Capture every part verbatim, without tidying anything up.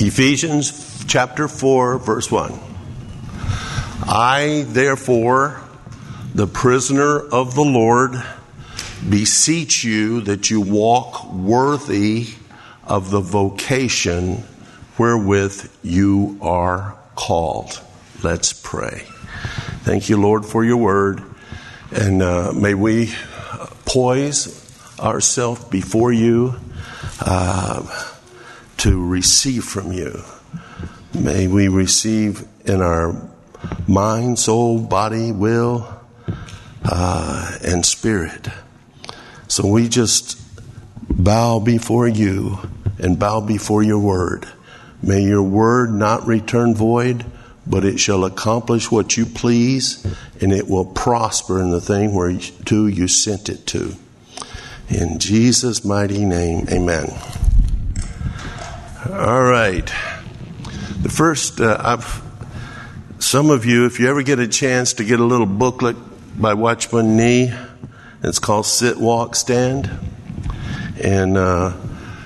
Ephesians chapter four, verse one. I, therefore, the prisoner of the Lord, beseech you that you walk worthy of the vocation wherewith you are called. Let's pray. Thank you, Lord, for your word. And uh, may we poise ourselves before you uh, to receive from you. May we receive in our mind, soul, body, will, uh, and spirit. So we just bow before you and bow before your word. May your word not return void, but it shall accomplish what you please, and it will prosper in the thing whereto you sent it to. In Jesus' mighty name, amen. All right. The first, uh, I've, some of you, if you ever get a chance to get a little booklet by Watchman Nee, it's called Sit, Walk, Stand. And uh,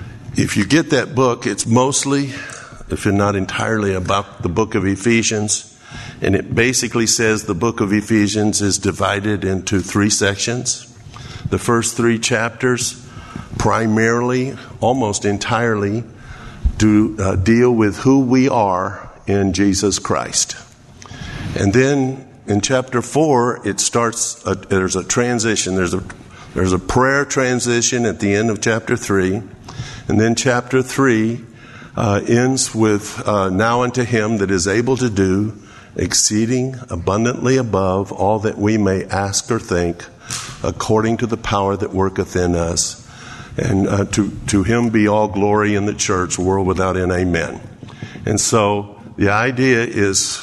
if you get that book, it's mostly, if you're not entirely, about the book of Ephesians. And it basically says the book of Ephesians is divided into three sections. The first three chapters primarily, almost entirely, do uh, deal with who we are in Jesus Christ. And then in chapter four, it starts, a, there's a transition. There's a, there's a prayer transition at the end of chapter three. And then chapter three uh, ends with, uh, now unto him that is able to do exceeding abundantly above all that we may ask or think, according to the power that worketh in us. And uh, to, to him be all glory in the church, world without end, amen. And so the idea is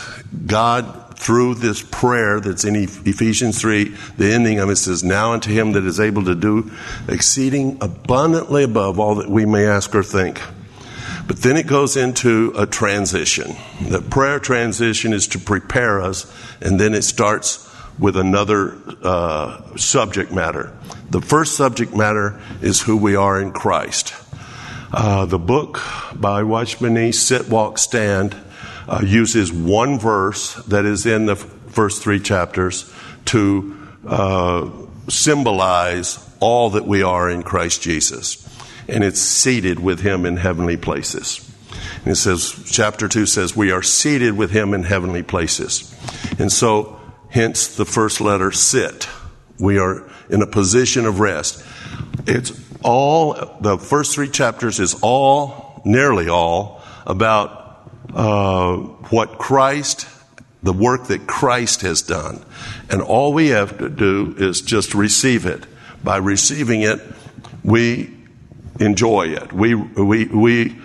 God, through this prayer that's in Ephesians three, the ending of it says, now unto him that is able to do exceeding abundantly above all that we may ask or think. But then it goes into a transition. The prayer transition is to prepare us, and then it starts with another uh, subject matter. The first subject matter is who we are in Christ. Uh, the book by Watchman Nee, Sit, Walk, Stand, uh, uses one verse that is in the first three chapters to uh, symbolize all that we are in Christ Jesus. And it's seated with him in heavenly places. And it says, chapter two says, we are seated with him in heavenly places. And so, hence the first letter, sit. We are in a position of rest. It's all, the first three chapters is all, nearly all, about uh, what Christ, the work that Christ has done. And all we have to do is just receive it. By receiving it, we enjoy it. We, we, we,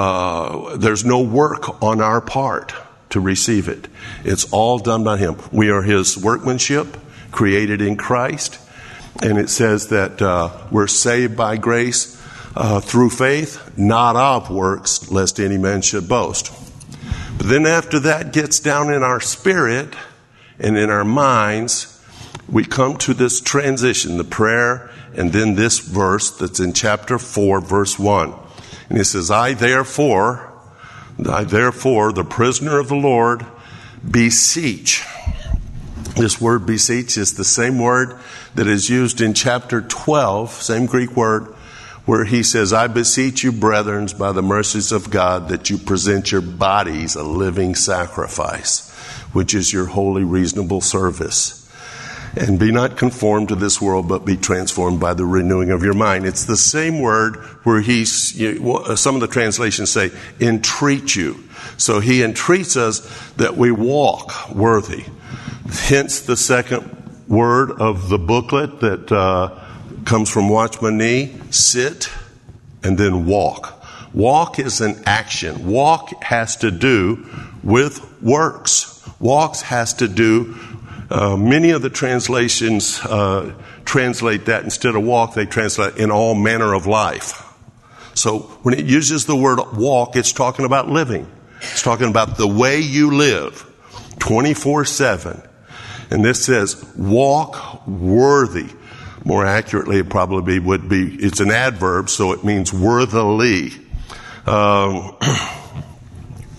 uh, there's no work on our part to receive it. It's all done by him. We are his workmanship, created in Christ. And it says that uh, we're saved by grace uh, through faith, not of works, lest any man should boast. But then after that gets down in our spirit and in our minds, we come to this transition, the prayer, and then this verse that's in chapter four, verse one. And it says, I therefore, I therefore, the prisoner of the Lord, beseech. This word beseech is the same word that is used in chapter twelve, same Greek word, where he says, I beseech you, brethren, by the mercies of God, that you present your bodies a living sacrifice, which is your holy, reasonable service. And be not conformed to this world, but be transformed by the renewing of your mind. It's the same word where he's, some of the translations say, entreat you. So he entreats us that we walk worthy. Hence the second word of the booklet that uh, comes from Watchman Nee, sit and then walk. Walk is an action. Walk has to do with works. Walks has to do Uh, many of the translations uh, translate that instead of walk, they translate in all manner of life. So when it uses the word walk, it's talking about living. It's talking about the way you live twenty-four seven. And this says, walk worthy. More accurately, it probably would be, it's an adverb, so it means worthily. Um,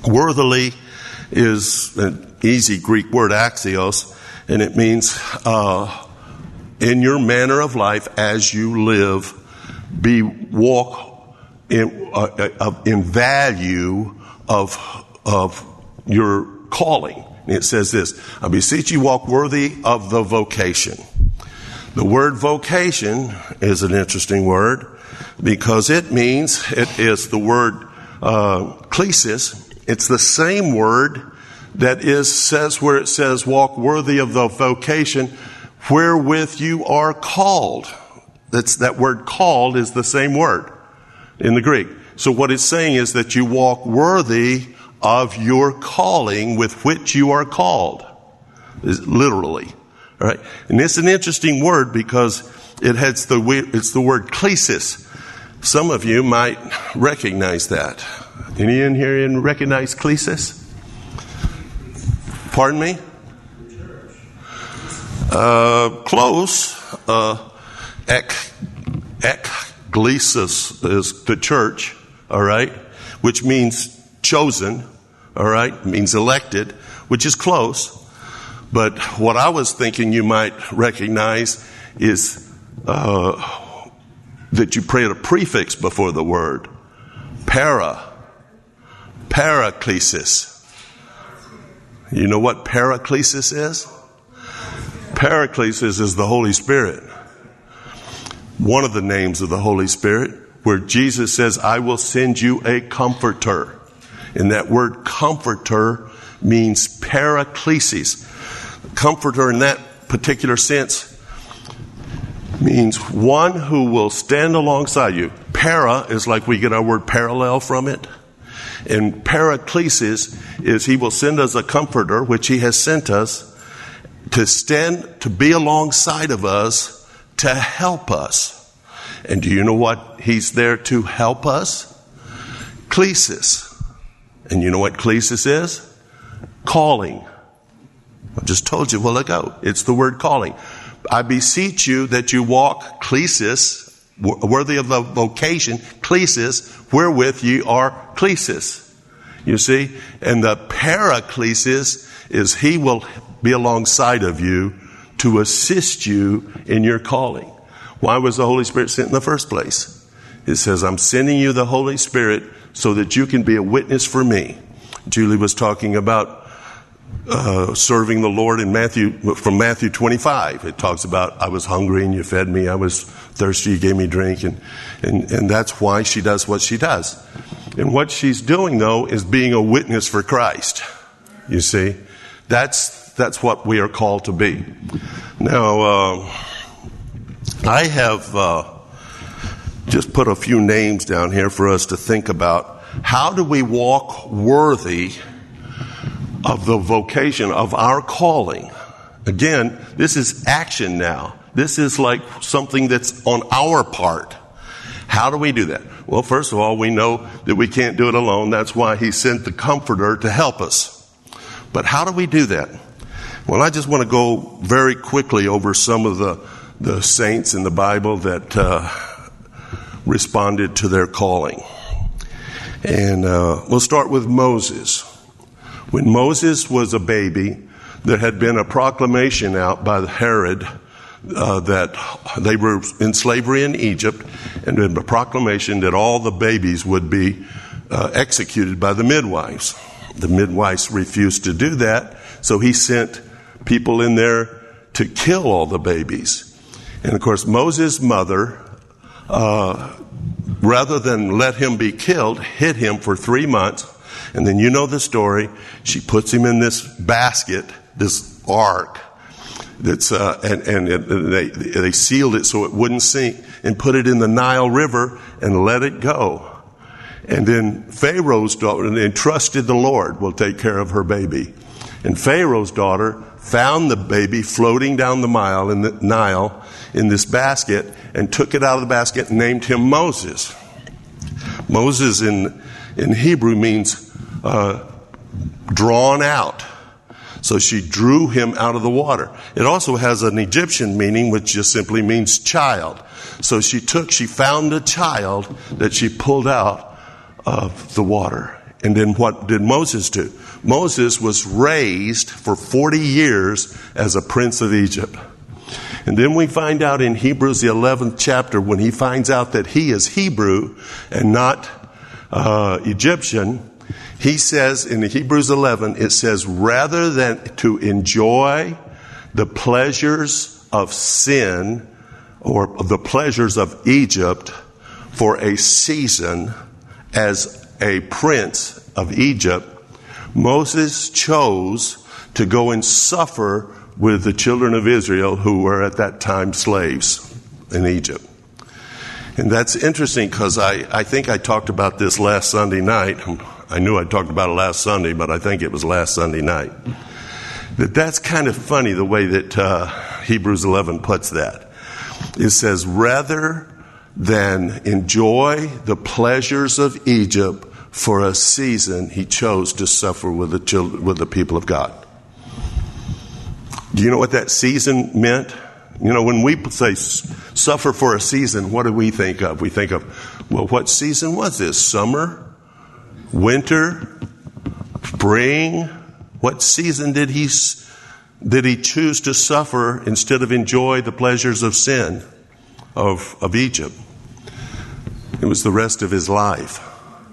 Worthily is an easy Greek word, axios, and it means uh, in your manner of life as you live, be walk in uh, uh, in value of of your calling. And it says this: I beseech you, walk worthy of the vocation. The word vocation is an interesting word because it means, it is the word uh, klesis. It's the same word that is says where it says walk worthy of the vocation wherewith you are called. That's, that word called is the same word in the Greek. So what it's saying is that you walk worthy of your calling with which you are called. Literally. All right. And it's an interesting word because it has the, it's the word klesis. Some of you might recognize that. Any in here in recognize klesis? Pardon me? Uh, close. Uh, ek, ekklesis is the church, all right, which means chosen, all right, it means elected, which is close. But what I was thinking you might recognize is uh, that you pray a prefix before the word. Para. Paraklesis. You know what paraklesis is? Paraklesis is the Holy Spirit. One of the names of the Holy Spirit, where Jesus says, I will send you a comforter. And that word comforter means paraklesis. Comforter in that particular sense means one who will stand alongside you. Para is like we get our word parallel from it. And paraklesis is he will send us a comforter, which he has sent us, to stand, to be alongside of us, to help us. And do you know what he's there to help us? Klesis. And you know what klesis is? Calling. I just told you a while ago. It's the word calling. I beseech you that you walk klesis, worthy of the vocation, klesis, wherewith ye are klesis. You see? And the paraklesis is he will be alongside of you to assist you in your calling. Why was the Holy Spirit sent in the first place? It says, I'm sending you the Holy Spirit so that you can be a witness for me. Julie was talking about uh, serving the Lord in Matthew, from Matthew twenty-five. It talks about, I was hungry and you fed me. I was thirsty, you gave me drink. And, and, and that's why she does what she does. And what she's doing, though, is being a witness for Christ. You see? That's, that's what we are called to be. Now, uh, I have uh, just put a few names down here for us to think about. How do we walk worthy of the vocation of our calling? Again, this is action now. This is like something that's on our part. How do we do that? Well, first of all, we know that we can't do it alone. That's why he sent the Comforter to help us. But how do we do that? Well, I just want to go very quickly over some of the, the saints in the Bible that uh, responded to their calling. And uh, we'll start with Moses. When Moses was a baby, there had been a proclamation out by Herod uh, that they were in slavery in Egypt, and there had been a proclamation that all the babies would be uh, executed by the midwives. The midwives refused to do that, so he sent people in there to kill all the babies. And of course, Moses' mother, uh, rather than let him be killed, hid him for three months. And then you know the story. She puts him in this basket, this ark, that's uh, and, and it, they they sealed it so it wouldn't sink, and put it in the Nile River and let it go. And then Pharaoh's daughter, and trusted the Lord will take care of her baby. And Pharaoh's daughter found the baby floating down the Nile in the Nile in this basket, and took it out of the basket and named him Moses. Moses in in Hebrew means uh, drawn out. So she drew him out of the water. It also has an Egyptian meaning, which just simply means child. So she took, she found a child that she pulled out of the water. And then what did Moses do? Moses was raised for forty years as a prince of Egypt. And then we find out in Hebrews, the eleventh chapter, when he finds out that he is Hebrew and not uh, Egyptian, he says in Hebrews eleven, it says, rather than to enjoy the pleasures of sin or the pleasures of Egypt for a season as a prince of Egypt, Moses chose to go and suffer with the children of Israel who were at that time slaves in Egypt. And that's interesting because I, I think I talked about this last Sunday night. I knew I talked about it last Sunday, but I think it was last Sunday night. That that's kind of funny the way that uh, Hebrews eleven puts that. It says, rather than enjoy the pleasures of Egypt for a season, he chose to suffer with the children, with the people of God. Do you know what that season meant? You know, when we say suffer for a season, what do we think of? We think of, well, what season was this? Summer? Winter? Spring? What season did he, did he choose to suffer instead of enjoy the pleasures of sin of, of Egypt? It was the rest of his life.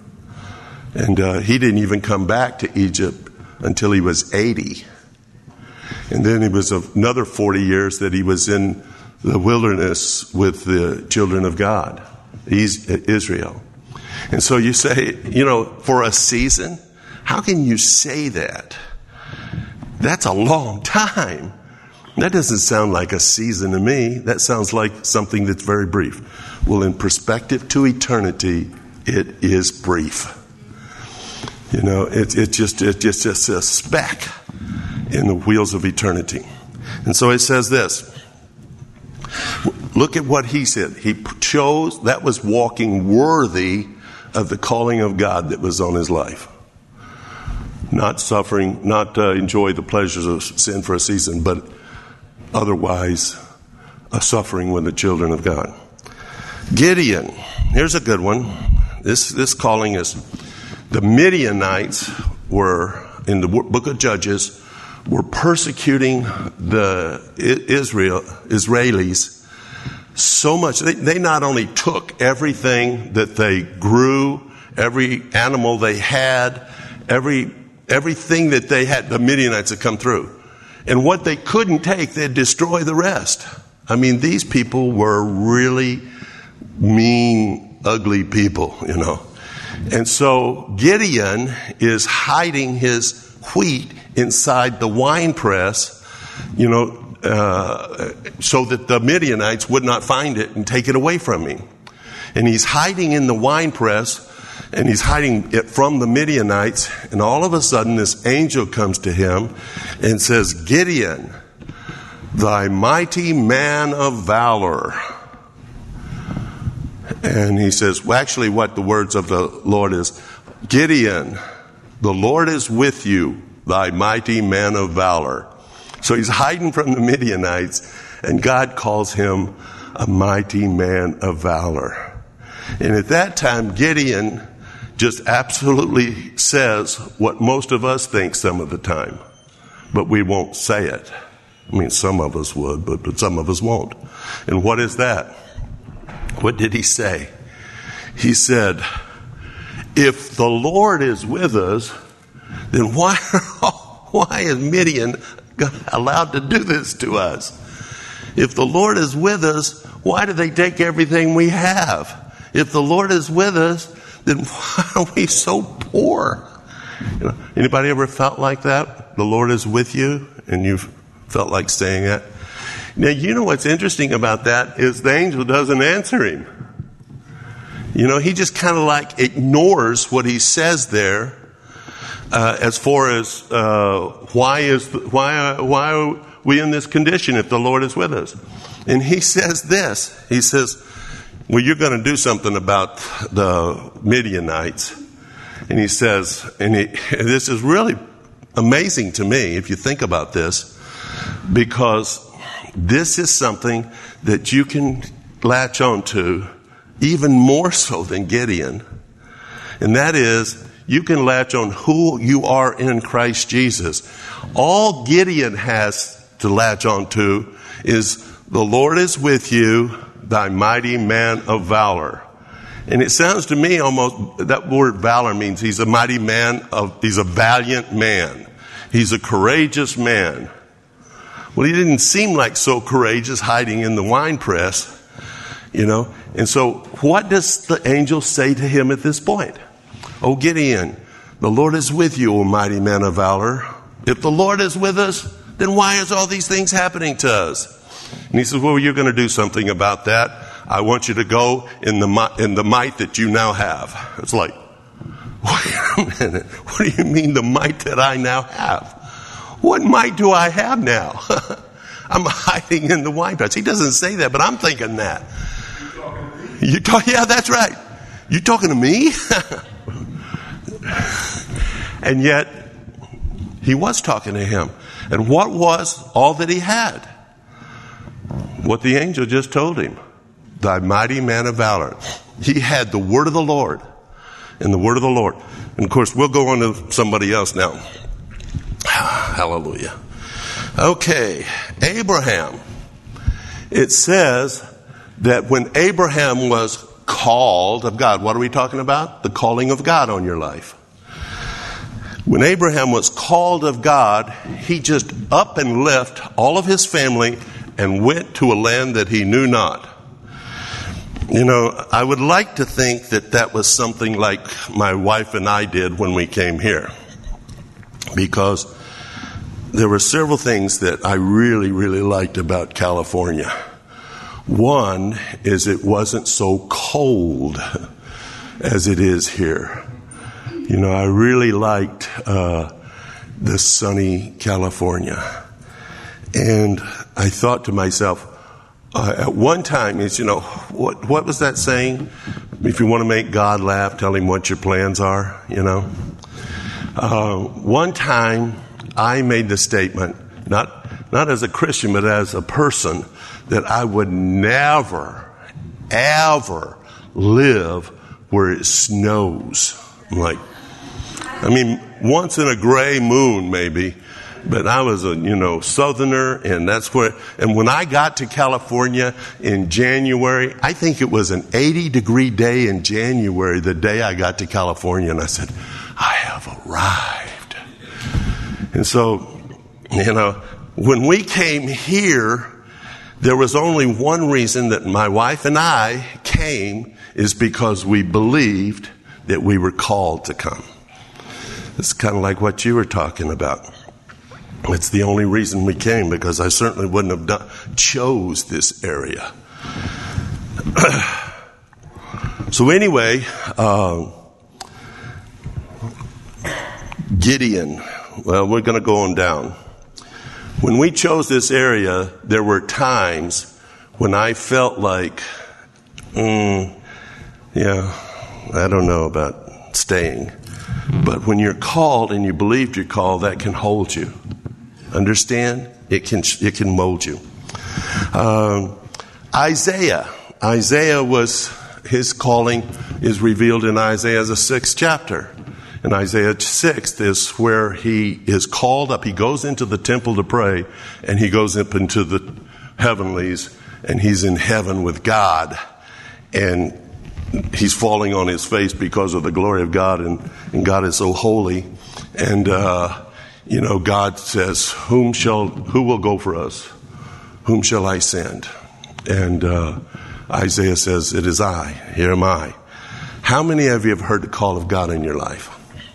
And uh, he didn't even come back to Egypt until he was eighty. And then it was another forty years that he was in the wilderness with the children of God, Israel. And so you say, you know, for a season, how can you say that? That's a long time. That doesn't sound like a season to me. That sounds like something that's very brief. Well, in perspective to eternity, it is brief. You know, it, it just it's just, just a speck in the wheels of eternity. And so it says this. Look at what he said. He chose, that was walking worthy of the calling of God that was on his life. Not suffering, not uh, enjoy the pleasures of sin for a season, but otherwise uh, suffering with the children of God. Gideon, here's a good one. This this calling is, the Midianites were, in the book of Judges, were persecuting the Israel Israelis so much. They, they not only took everything that they grew, every animal they had, every everything that they had, the Midianites had come through. And what they couldn't take, they'd destroy the rest. I mean, these people were really mean, ugly people, you know. And so Gideon is hiding his wheat inside the wine press, you know, uh, so that the Midianites would not find it and take it away from him. And he's hiding in the wine press, and he's hiding it from the Midianites. And all of a sudden, this angel comes to him and says, Gideon, thy mighty man of valor. And he says, well, actually what the words of the Lord is, Gideon, the Lord is with you, thy mighty man of valor. So he's hiding from the Midianites, and God calls him a mighty man of valor. And at that time, Gideon just absolutely says what most of us think some of the time, but we won't say it. I mean, some of us would, but, but some of us won't. And what is that? What did he say? He said, if the Lord is with us, then why, why is Midian allowed to do this to us? If the Lord is with us, why do they take everything we have? If the Lord is with us, then why are we so poor? You know, anybody ever felt like that? The Lord is with you, and you felt like saying that? Now, you know what's interesting about that is the angel doesn't answer him. You know, he just kind of like ignores what he says there, uh, as far as uh, why is why why are we in this condition if the Lord is with us? And he says this. He says, well, you're going to do something about the Midianites. And he says, and, he, and this is really amazing to me if you think about this, because this is something that you can latch on to even more so than Gideon. And that is, you can latch on who you are in Christ Jesus. All Gideon has to latch on to is the Lord is with you, thy mighty man of valor. And it sounds to me almost, that word valor means he's a mighty man of, he's a valiant man. He's a courageous man. Well, he didn't seem like so courageous hiding in the wine press, you know. And so what does the angel say to him at this point? O Gideon, the Lord is with you, O mighty man of valor. If the Lord is with us, then why is all these things happening to us? And he says, well, you're going to do something about that. I want you to go in the in the might that you now have. It's like, wait a minute. What do you mean the might that I now have? What might do I have now? I'm hiding in the wine press. He doesn't say that, but I'm thinking that. You talk, yeah, that's right. You talking to me? And yet, he was talking to him. And what was all that he had? What the angel just told him. Thy mighty man of valor. He had the word of the Lord. And the word of the Lord. And of course, we'll go on to somebody else now. Hallelujah. Okay, Abraham. It says that when Abraham was called of God, what are we talking about? The calling of God on your life. When Abraham was called of God, he just up and left all of his family and went to a land that he knew not. You know, I would like to think that that was something like my wife and I did when we came here. Because there were several things that I really, really liked about California. One is it wasn't so cold as it is here. You know, I really liked uh, the sunny California. And I thought to myself, uh, at one time, is you know, what what was that saying? If you want to make God laugh, tell him what your plans are, you know. Uh, one time, I made the statement, not not as a Christian, but as a person, that I would never, ever live where it snows. I'm like, I mean, once in a gray moon, maybe, but I was a, you know, southerner, and that's where, and when I got to California in January, I think it was an eighty degree day in January, the day I got to California, and I said, I have arrived. And so, you know, when we came here, there was only one reason that my wife and I came, is because we believed that we were called to come. It's kind of like what you were talking about. It's the only reason we came, because I certainly wouldn't have done, chose this area. So anyway, uh, Gideon. Well, we're going to go on down. When we chose this area, there were times when I felt like, mm, yeah, I don't know about staying. But when you're called and you believed you're called, that can hold you. Understand? It can it can mold you. Um, Isaiah. Isaiah was, his calling is revealed in Isaiah the sixth chapter. In Isaiah six is where he is called up. He goes into the temple to pray, and he goes up into the heavenlies, and he's in heaven with God. And he's falling on his face because of the glory of God, and, and God is so holy. And, uh, you know, God says, whom shall, who will go for us? Whom shall I send? And uh, Isaiah says, it is I. Here am I. How many of you have heard the call of God in your life?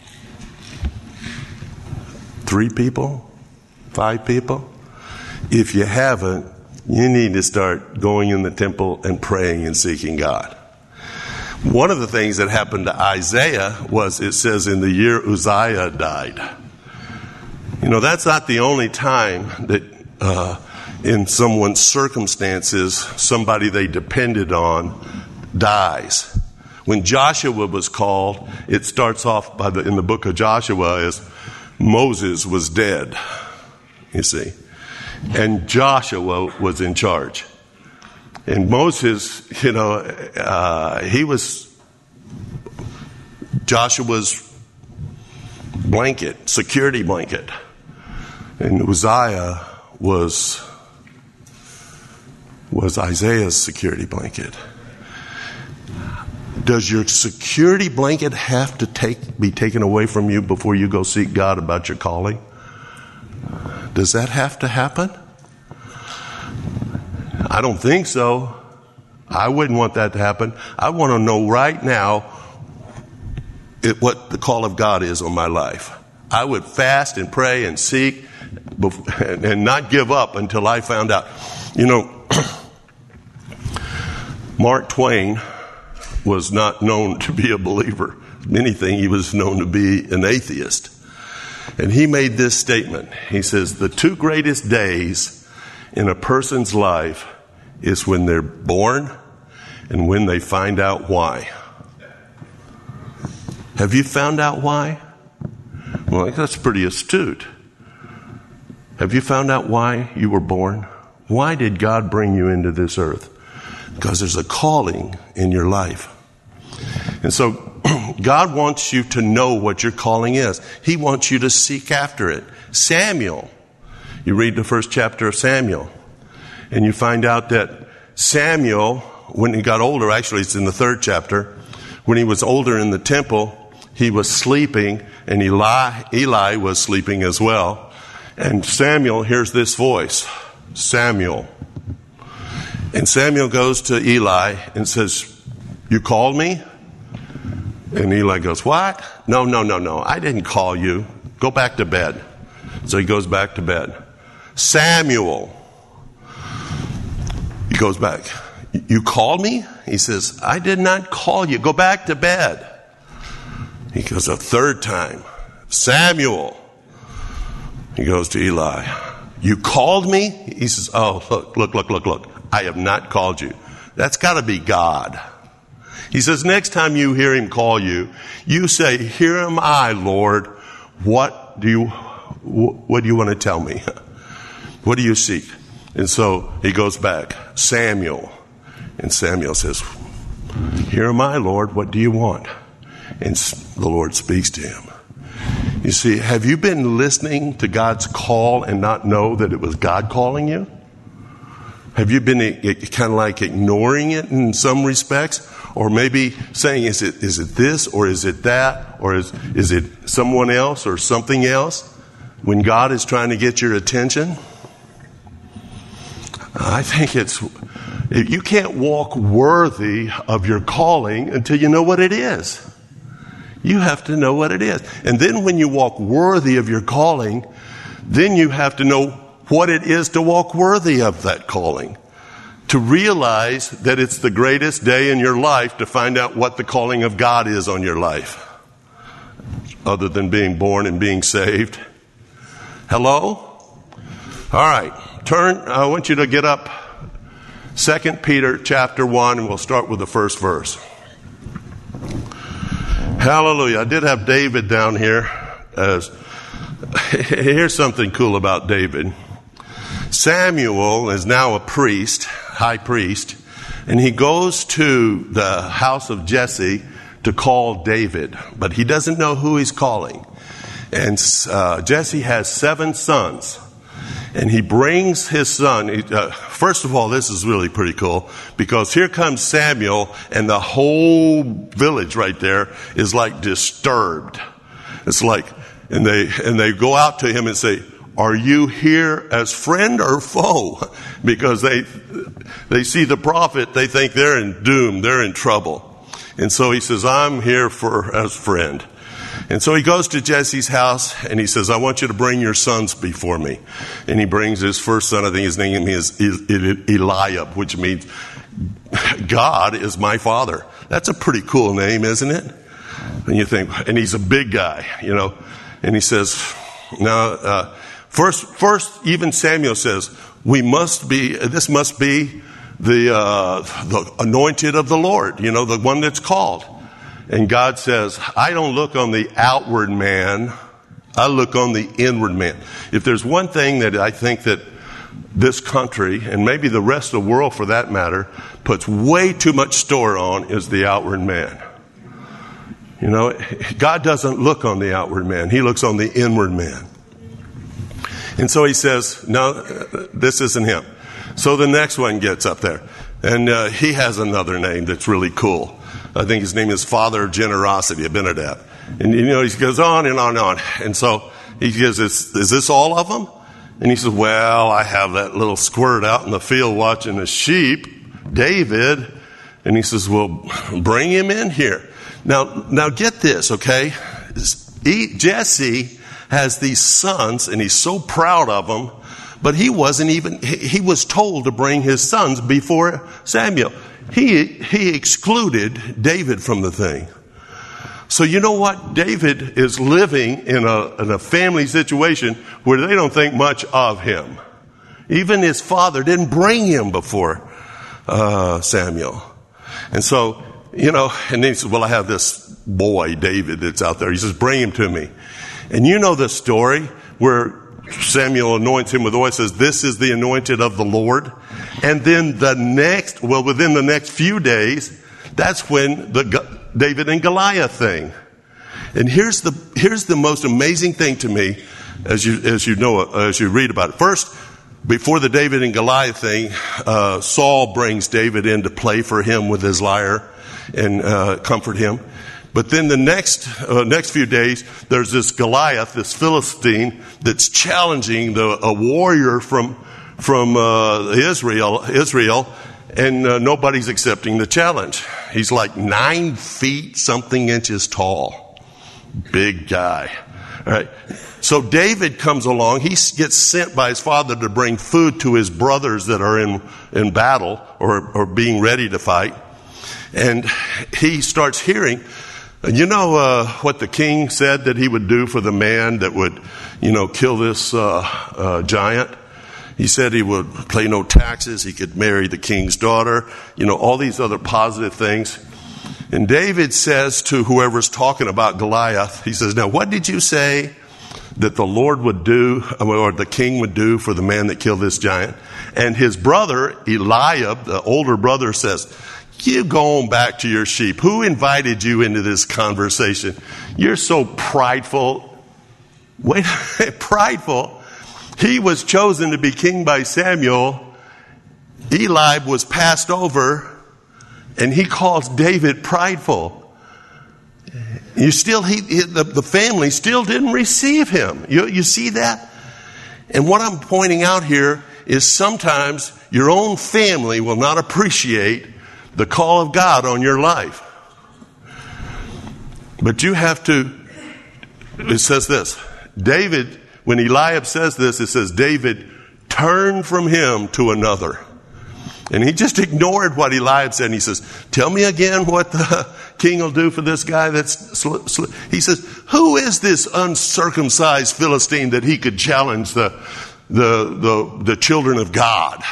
Three people? Five people? If you haven't, you need to start going in the temple and praying and seeking God. One of the things that happened to Isaiah was, it says, in the year Uzziah died. You know, that's not the only time that uh, in someone's circumstances, somebody they depended on dies. When Joshua was called, it starts off by the, in the book of Joshua as Moses was dead, you see. And Joshua was in charge. And Moses, you know, uh, he was Joshua's blanket, security blanket. And Uzziah was, was Isaiah's security blanket. Does your security blanket have to take be taken away from you before you go seek God about your calling? Does that have to happen? I don't think so. I wouldn't want that to happen. I want to know right now it, what the call of God is on my life. I would fast and pray and seek and, and not give up until I found out. You know, Mark Twain was not known to be a believer. If anything, he was known to be an atheist. And he made this statement. He says, the two greatest days in a person's life is when they're born and when they find out why. Have you found out why? Well, that's pretty astute. Have you found out why you were born? Why did God bring you into this earth? Because there's a calling in your life. And so God wants you to know what your calling is. He wants you to seek after it. Samuel, you read the first chapter of Samuel, and you find out that Samuel, when he got older, actually it's in the third chapter, when he was older in the temple, he was sleeping, and Eli, Eli was sleeping as well. And Samuel hears this voice, Samuel. And Samuel goes to Eli and says, you called me? And Eli goes, what? No, no, no, no. I didn't call you. Go back to bed. So he goes back to bed. Samuel. He goes back. You called me? He says, I did not call you. Go back to bed. He goes a third time. Samuel. He goes to Eli. You called me? He says, oh, look, look, look, look, look. I have not called you. That's got to be God. He says, next time you hear him call you, you say, here am I, Lord. What do you, what do you want to tell me? What do you seek? And so he goes back, Samuel. And Samuel says, here am I, Lord. What do you want? And the Lord speaks to him. You see, have you been listening to God's call and not know that it was God calling you? Have you been kind of like ignoring it in some respects? Or maybe saying, is it is it this or is it that? Or is, is it someone else or something else? When God is trying to get your attention? I think it's, you can't walk worthy of your calling until you know what it is. You have to know what it is. And then when you walk worthy of your calling, then you have to know what it is to walk worthy of that calling. To realize that it's the greatest day in your life to find out what the calling of God is on your life. Other than being born and being saved. Hello? All right. Turn, I want you to get up Second Peter chapter one, and we'll start with the first verse. Hallelujah. I did have David down here. As here's something cool about David. Samuel is now a priest, high priest, and he goes to the house of Jesse to call David, but he doesn't know who he's calling. And uh, Jesse has seven sons, and he brings his son. He, uh, first of all, this is really pretty cool, because here comes Samuel, and the whole village right there is like disturbed. It's like, and they and they go out to him and say, are you here as friend or foe? Because they they see the prophet, they think they're in doom, they're in trouble. And so he says, I'm here for as friend. And so he goes to Jesse's house and he says, I want you to bring your sons before me. And he brings his first son, I think his name is Eliab, which means God is my father. That's a pretty cool name, isn't it? And you think, and he's a big guy, you know. And he says, now, uh, First, first, even Samuel says, we must be, this must be the, uh, the anointed of the Lord, you know, the one that's called. And God says, I don't look on the outward man, I look on the inward man. If there's one thing that I think that this country, and maybe the rest of the world for that matter, puts way too much store on, is the outward man. You know, God doesn't look on the outward man. He looks on the inward man. And so he says, no, this isn't him. So the next one gets up there. And uh, he has another name that's really cool. I think his name is Father of Generosity, Abinadab. And, you know, he goes on and on and on. And so he goes, is, is this all of them? And he says, well, I have that little squirt out in the field watching the sheep, David. And he says, well, bring him in here. Now, now get this, okay? Jesse has these sons, and he's so proud of them, but he wasn't even, he was told to bring his sons before Samuel. He, he excluded David from the thing. So you know what? David is living in a, in a family situation where they don't think much of him. Even his father didn't bring him before uh, Samuel. And so, you know, and he says, well, I have this boy, David, that's out there. He says, bring him to me. And you know the story where Samuel anoints him with oil, says, this is the anointed of the Lord. And then the next, well, within the next few days, that's when the David and Goliath thing. And here's the, here's the most amazing thing to me, as you, as you know, as you read about it. First, before the David and Goliath thing, uh, Saul brings David in to play for him with his lyre and uh, comfort him. But then the next uh, next few days, there's this Goliath, this Philistine, that's challenging the a warrior from from uh, Israel, Israel, and uh, nobody's accepting the challenge. He's like nine feet something inches tall, big guy. All right. So David comes along. He gets sent by his father to bring food to his brothers that are in in battle or or being ready to fight, and he starts hearing. You know uh, what the king said that he would do for the man that would, you know, kill this uh, uh, giant? He said he would pay no taxes. He could marry the king's daughter. You know, all these other positive things. And David says to whoever's talking about Goliath, he says, now what did you say that the Lord would do, or the king would do for the man that killed this giant? And his brother, Eliab, the older brother, says, you go on back to your sheep. Who invited you into this conversation? You're so prideful. Wait, prideful. He was chosen to be king by Samuel. Eliab was passed over, and he calls David prideful. You still, he, the, the family still didn't receive him. You, you see that? And what I'm pointing out here is sometimes your own family will not appreciate the call of God on your life. But you have to, it says this, David, when Eliab says this, it says, David turned from him to another. And he just ignored what Eliab said. And he says, tell me again what the king will do for this guy that's, sl- sl-. He says, who is this uncircumcised Philistine that he could challenge the, the, the, the children of God?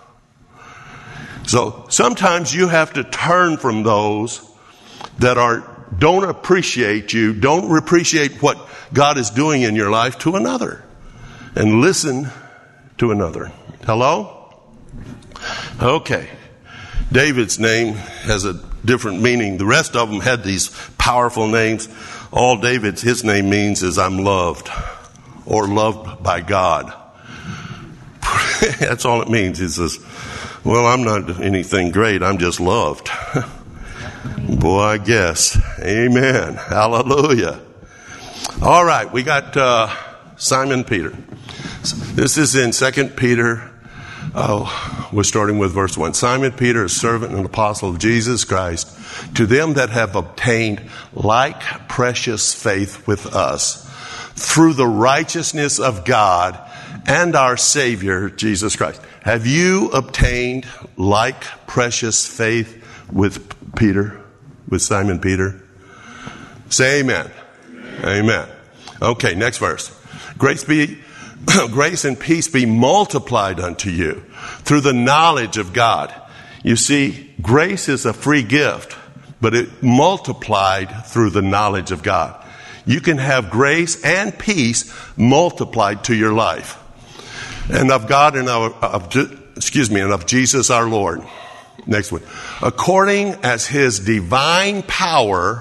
So sometimes you have to turn from those that are don't appreciate you, don't appreciate what God is doing in your life to another, and listen to another. Hello? Okay. David's name has a different meaning. The rest of them had these powerful names. All David's, his name means is I'm loved, or loved by God. That's all it means. He says, well, I'm not anything great. I'm just loved. Boy, I guess. Amen. Hallelujah. All right. We got uh, Simon Peter. This is in Second Peter. Oh, we're starting with verse one. Simon Peter, a servant and apostle of Jesus Christ, to them that have obtained like precious faith with us through the righteousness of God and our Savior, Jesus Christ. Have you obtained like precious faith with Peter, with Simon Peter? Say amen. Amen. Amen. Okay, next verse. Grace be, grace and peace be multiplied unto you through the knowledge of God. You see, grace is a free gift, but it multiplied through the knowledge of God. You can have grace and peace multiplied to your life. And of God and of, of, excuse me, and of Jesus our Lord. Next one. According as his divine power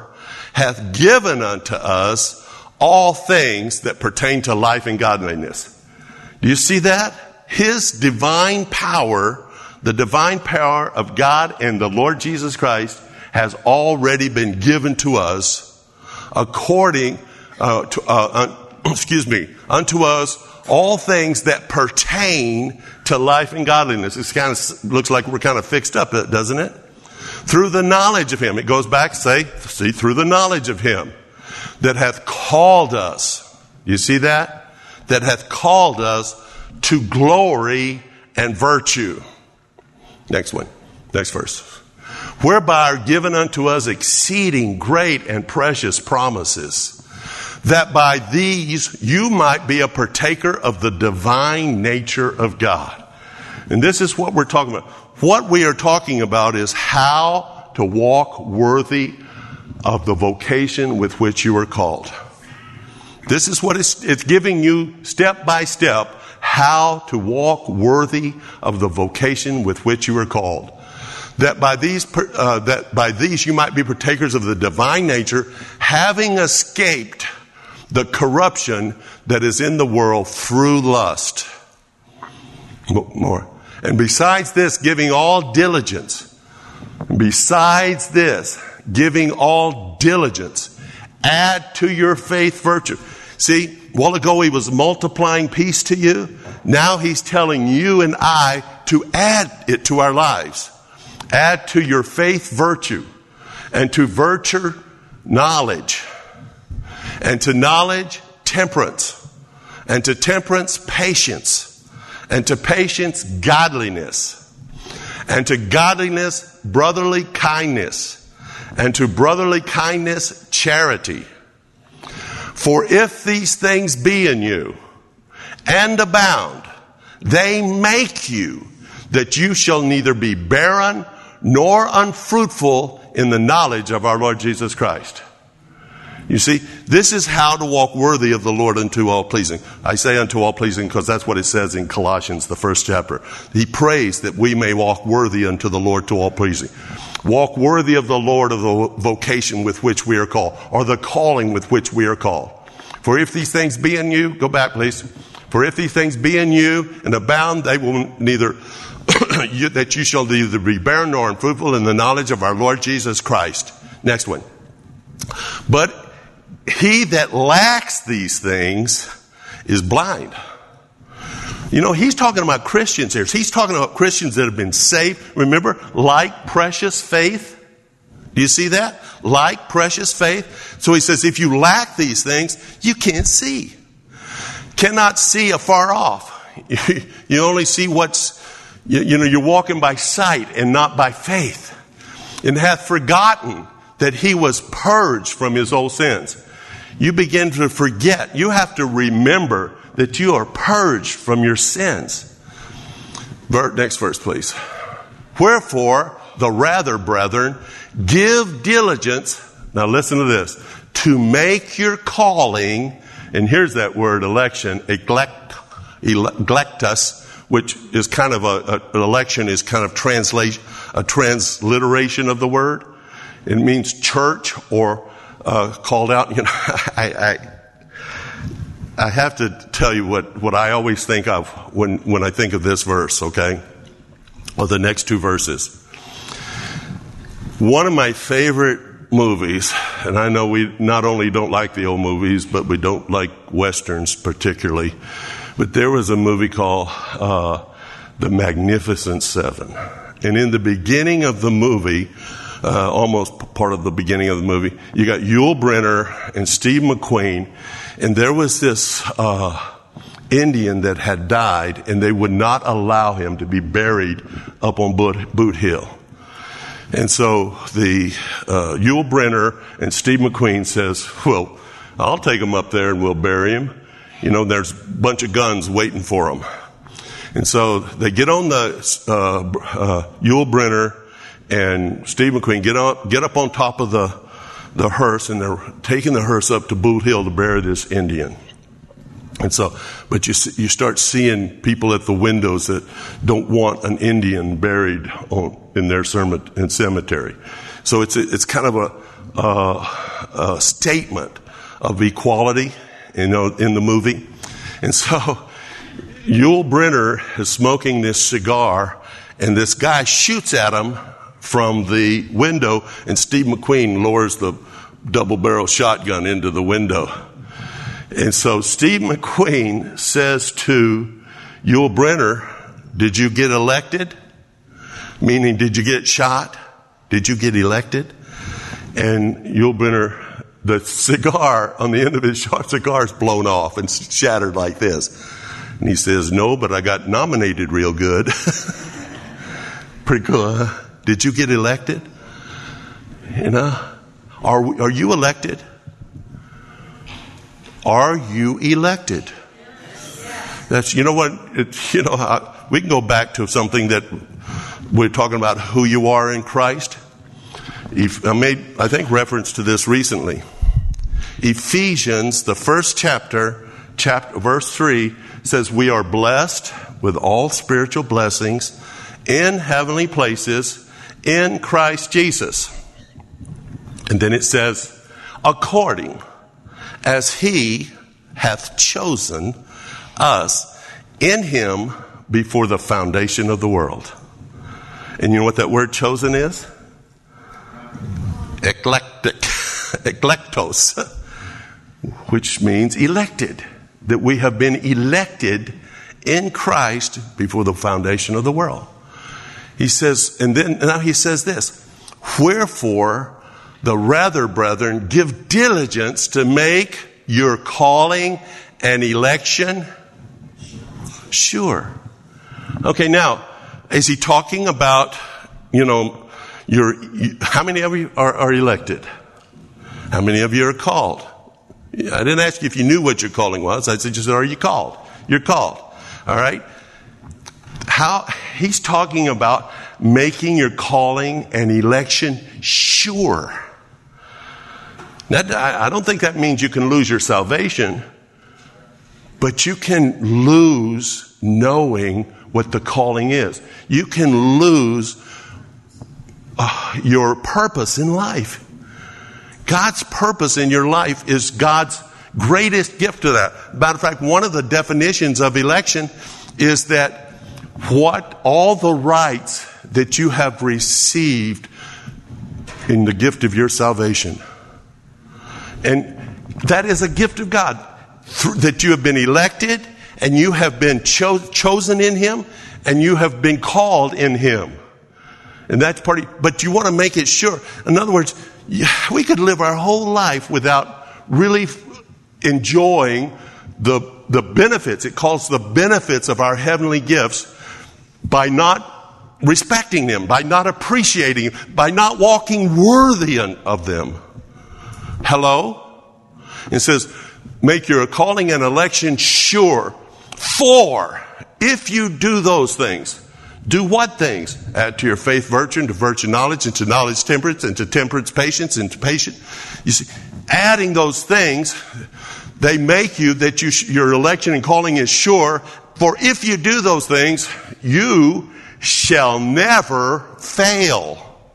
hath given unto us all things that pertain to life and godliness. Do you see that? His divine power, the divine power of God and the Lord Jesus Christ has already been given to us according uh, to, uh, un, excuse me, unto us all things that pertain to life and godliness. It kind of looks like we're kind of fixed up, doesn't it? Through the knowledge of him. It goes back, say, see, through the knowledge of him that hath called us. You see that? That hath called us to glory and virtue. Next one. Next verse. Whereby are given unto us exceeding great and precious promises, that by these you might be a partaker of the divine nature of God. And this is what we're talking about. What we are talking about is how to walk worthy of the vocation with which you are called. This is what it's, it's giving you step by step how to walk worthy of the vocation with which you are called. That by these, uh, that by these you might be partakers of the divine nature, having escaped the corruption that is in the world through lust. More. And besides this, giving all diligence. Besides this, giving all diligence. Add to your faith virtue. See, a while ago he was multiplying peace to you. Now he's telling you and I to add it to our lives. Add to your faith virtue. And to virtue knowledge. And to knowledge temperance. And to temperance patience. And to patience godliness. And to godliness brotherly kindness. And to brotherly kindness charity. For if these things be in you, and abound, they make you that you shall neither be barren nor unfruitful in the knowledge of our Lord Jesus Christ. You see, this is how to walk worthy of the Lord unto all pleasing. I say unto all pleasing because that's what it says in Colossians, the first chapter. He prays that we may walk worthy unto the Lord to all pleasing. Walk worthy of the Lord of the vocation with which we are called, or the calling with which we are called. For if these things be in you, go back please. For if these things be in you and abound, they will neither, you, that you shall neither be barren nor unfruitful in the knowledge of our Lord Jesus Christ. Next one. But he that lacks these things is blind. You know, he's talking about Christians here. He's talking about Christians that have been saved. Remember, like precious faith. Do you see that? Like precious faith. So he says, if you lack these things, you can't see. Cannot see afar off. You only see what's, you, you know, you're walking by sight and not by faith. And hath forgotten that he was purged from his old sins. You begin to forget. You have to remember that you are purged from your sins. Next verse, please. Wherefore, the rather, brethren, give diligence, now listen to this, to make your calling, and here's that word, election, eglect, electus, which is kind of a, a, an election is kind of translation, a transliteration of the word. It means church or uh, called out. You know, I, I I have to tell you what, what I always think of when, when I think of this verse, okay? Or the next two verses. One of my favorite movies, and I know we not only don't like the old movies, but we don't like Westerns particularly, but there was a movie called uh, The Magnificent Seven. And in the beginning of the movie, uh, almost part of the beginning of the movie, you got Yul Brynner and Steve McQueen, and there was this uh, Indian that had died, and they would not allow him to be buried up on Boot, Boot Hill. And so the uh, Yul Brynner and Steve McQueen says, well, I'll take him up there and we'll bury him. You know, there's a bunch of guns waiting for him. And so they get on the, uh, uh, Yul Brynner and Steve McQueen get up, get up on top of the, the hearse, and they're taking the hearse up to Boot Hill to bury this Indian. And so, but you you start seeing people at the windows that don't want an Indian buried on, in their cemetery. So it's it's kind of a uh, a statement of equality, you know, in the movie. And so Yul Brynner is smoking this cigar, and this guy shoots at him from the window, and Steve McQueen lowers the double-barrel shotgun into the window. And so Steve McQueen says to Yul Brynner, did you get elected? Meaning, did you get shot? Did you get elected? And Yul Brynner, the cigar on the end of his cigar is blown off and shattered like this. And he says, no, but I got nominated real good. Pretty cool, huh? Did you get elected? You know, are, are you elected? Are you elected? That's, you know what, it, you know, how, we can go back to something that we're talking about, who you are in Christ. If, I made, I think, reference to this recently. Ephesians, the first chapter, chapter, verse three, says we are blessed with all spiritual blessings in heavenly places in Christ Jesus. And then it says, according as he hath chosen us in him before the foundation of the world. And you know what that word chosen is? Eclectic. Eclectos. Which means elected. That we have been elected in Christ before the foundation of the world. He says, and then now he says this, wherefore the rather, brethren, give diligence to make your calling and election sure. Okay, now, is he talking about, you know, your, you, how many of you are, are elected? How many of you are called? I didn't ask you if you knew what your calling was. I said, just, are you called? You're called. All right? How, he's talking about making your calling and election sure. Now, I don't think that means you can lose your salvation, but you can lose knowing what the calling is. You can lose uh, your purpose in life. God's purpose in your life is God's greatest gift to that. Matter of fact, one of the definitions of election is that what all the rights that you have received in the gift of your salvation. And that is a gift of God, that you have been elected and you have been cho- chosen in him and you have been called in him. And that's part of, but you want to make it sure. In other words, we could live our whole life without really enjoying the, the benefits. It calls the benefits of our heavenly gifts by not respecting them, by not appreciating them, by not walking worthy of them. Hello? It says, make your calling and election sure. For if you do those things, do what things? Add to your faith virtue, and to virtue knowledge, and to knowledge temperance, and to temperance patience, and to patience. You see, adding those things, they make you that you, your election and calling is sure. For if you do those things, you shall never fail.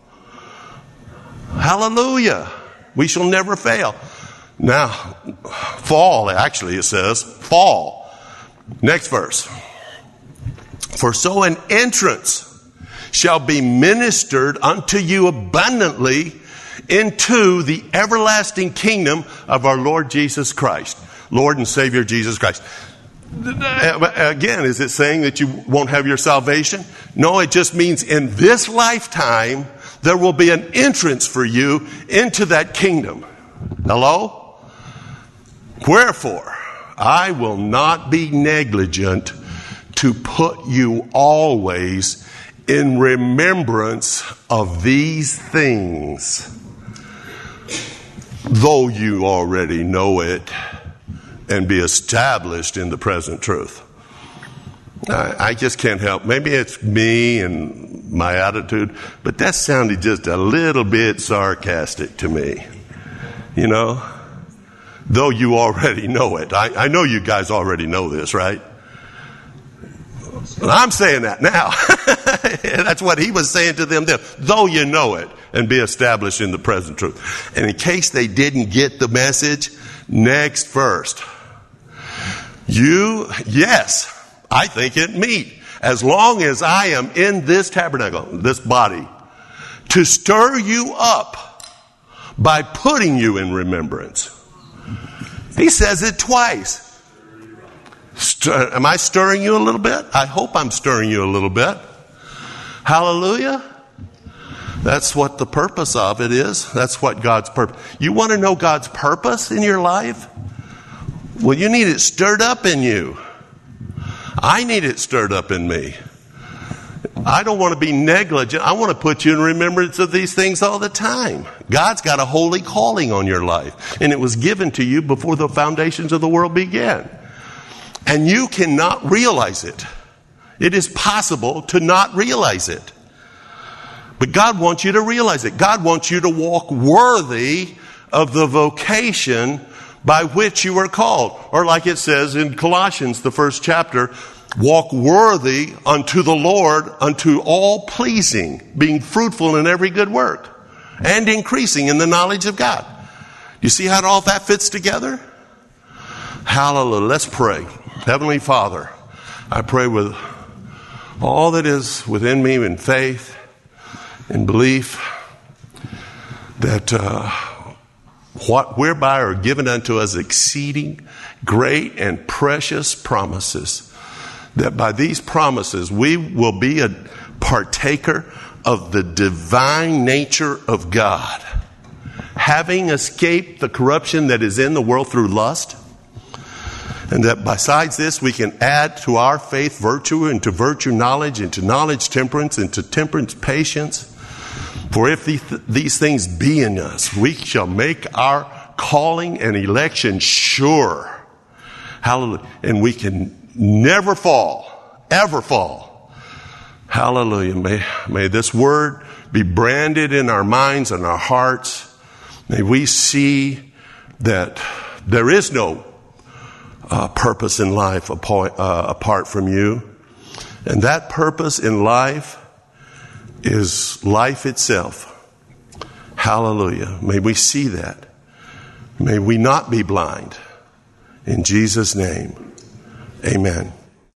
Hallelujah. We shall never fail. Now, fall, actually it says, fall. Next verse. For so an entrance shall be ministered unto you abundantly into the everlasting kingdom of our Lord Jesus Christ. Lord and Savior Jesus Christ. Again, is it saying that you won't have your salvation? No, it just means in this lifetime, there will be an entrance for you into that kingdom. Hello? Wherefore, I will not be negligent to put you always in remembrance of these things, though you already know it, and be established in the present truth. I, I just can't help. Maybe it's me and my attitude, but that sounded just a little bit sarcastic to me. You know? Though you already know it. I, I know you guys already know this, right? Well, I'm saying that now. That's what he was saying to them then. Though you know it, and be established in the present truth. And in case they didn't get the message, next verse. You, yes, I think it meet, as long as I am in this tabernacle, this body, to stir you up by putting you in remembrance. He says it twice. Stir, am I stirring you a little bit? I hope I'm stirring you a little bit. Hallelujah. That's what the purpose of it is. That's what God's purpose. You want to know God's purpose in your life? Well, you need it stirred up in you. I need it stirred up in me. I don't want to be negligent. I want to put you in remembrance of these things all the time. God's got a holy calling on your life, and it was given to you before the foundations of the world began. And you cannot realize it. It is possible to not realize it. But God wants you to realize it. God wants you to walk worthy of the vocation by which you are called. Or like it says in Colossians, the first chapter, walk worthy unto the Lord, unto all pleasing, being fruitful in every good work, and increasing in the knowledge of God. You see how all that fits together? Hallelujah. Let's pray. Heavenly Father, I pray with all that is within me in faith, in belief, that uh, what whereby are given unto us exceeding great and precious promises, that by these promises we will be a partaker of the divine nature of God, having escaped the corruption that is in the world through lust. And that besides this, we can add to our faith virtue, and to virtue knowledge, and to knowledge temperance, and to temperance patience. For if these, these things be in us, we shall make our calling and election sure. Hallelujah. And we can never fall, ever fall. Hallelujah. May, may this word be branded in our minds and our hearts. May we see that there is no Uh, purpose in life apart, uh, apart from you. And that purpose in life is life itself. Hallelujah. May we see that. May we not be blind. In Jesus' name, amen.